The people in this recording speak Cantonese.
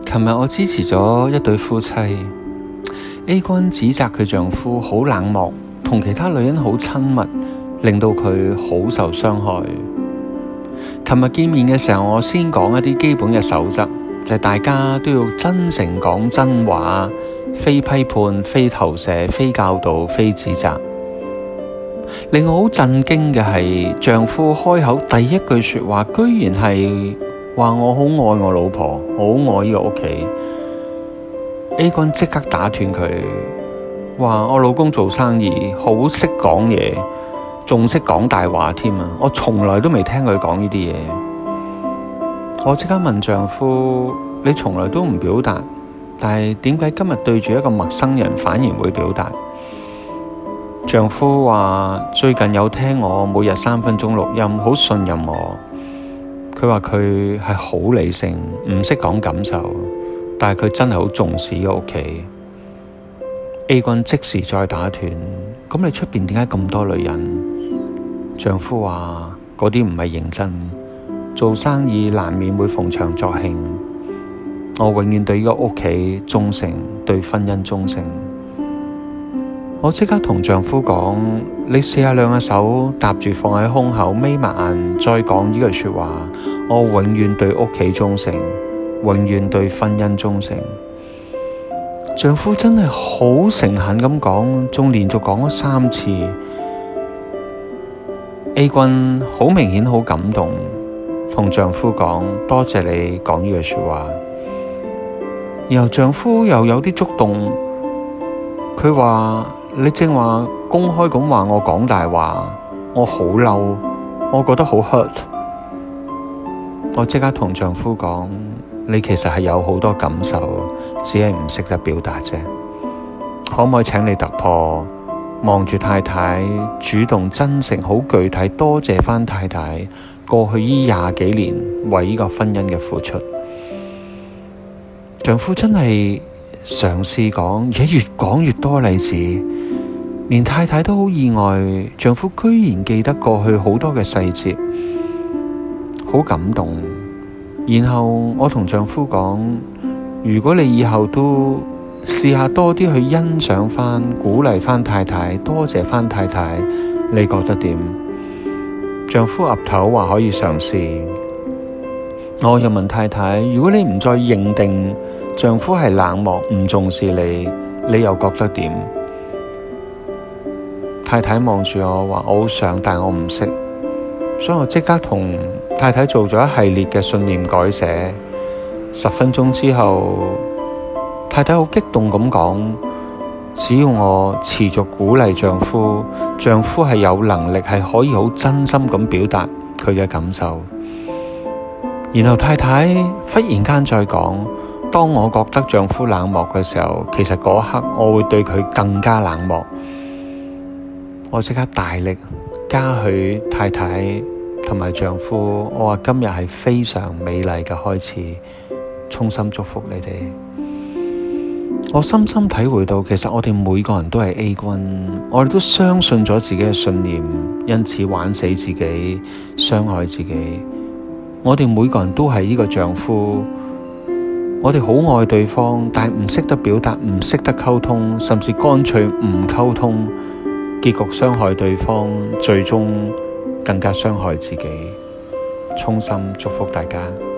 琴日我支持咗一對夫妻 ，A 君指責佢丈夫好冷漠，同其他女人好親密，令到佢好受傷害。琴日見面嘅時候，我先講一啲基本嘅守則，就係大家都要真誠講真話，非批判、非投射、非教導、非指責。令我好震驚嘅係，丈夫開口第一句說話，居然係話我好愛我老婆，我好愛呢個屋企。A 君即刻打斷佢，話我老公做生意好識講嘢，仲識講大話添啊！我從來都未聽佢講呢啲嘢。我即刻問丈夫：你從來都唔表達，但係點解今日對住一個陌生人反而會表達？丈夫話最近有聽我每日3分鐘錄音，好信任我。佢話佢係好理性，唔識講感受，但係佢真係好重視呢個屋企。A 君即時再打斷：咁你出邊點解咁多女人？丈夫話嗰啲唔係認真，做生意難免會逢場作興。我永遠對呢個屋企忠誠，對婚姻忠誠。我即刻同丈夫講：你試下兩隻手搭住放喺胸口，眯埋眼，再講呢句說話。我永遠對屋企忠誠，永遠對婚姻忠誠。丈夫真係好誠懇咁講，仲連續講咗3次。A 君好明顯好感動，同丈夫講：多謝你講呢句說話。然後丈夫又有啲觸動，佢話：你正話公開咁話我講大話，我好嬲，我覺得好 hurt。我即刻同丈夫講：你其實係有好多感受，只係唔識得表達啫。可唔可以請你突破，望住太太，主動真誠好具體多謝返太太過去呢20幾年為呢個婚姻嘅付出。丈夫真係嘗試講，而且越講越多例子，連太太都好意外，丈夫居然記得過去好多嘅細節，好感動。然後我同丈夫講：如果你以後都試下多啲去欣賞返、鼓勵返太太，多謝返太太，你覺得點？丈夫岌頭話可以嘗試。我又問太太：如果你唔再認定丈夫係冷漠唔重視你，你又覺得點？太太望住我話：我好想，但我唔識。所以我即刻同太太做咗一系列嘅信念改寫。10分鐘之後，太太好激動咁講：只要我持續鼓勵丈夫，丈夫係有能力係可以好真心咁表達佢嘅感受。然後太太忽然間再講：當我覺得丈夫冷漠嘅時候，其實嗰刻我會對佢更加冷漠。我即刻大力嘉許太太同埋丈夫，我話今日係非常美麗嘅開始，衷心祝福你哋。我深深體會到，其實我哋每個人都係 A 君，我哋都相信咗自己嘅信念，因此玩死自己，傷害自己。我哋每個人都係呢個丈夫，我哋好愛對方，但係唔識得表達，唔識得溝通，甚至乾脆唔溝通，結局傷害對方，最終更加傷害自己。衷心祝福大家。